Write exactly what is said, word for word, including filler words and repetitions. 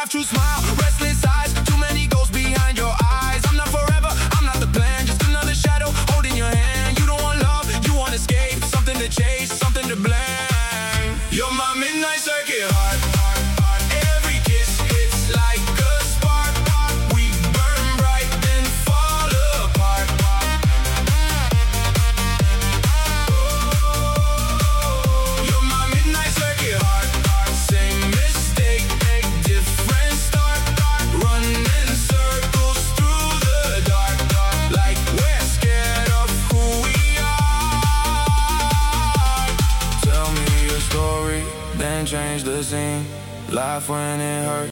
laugh, true smile, restless eyes, too many ghosts behind your eyes. I'm not forever, I'm not the plan, just another shadow holding your hand. You don't want love, you want escape, something to chase, something to blame. You're my midnight circuit heart. Every kiss hits like a spark. We burn bright then fall apart. You're my midnight circuit heart. Same mistake, different start. Running circles through the dark, like we're scared of who we are. Tell me your story, then change the scene. Laugh when it hurts.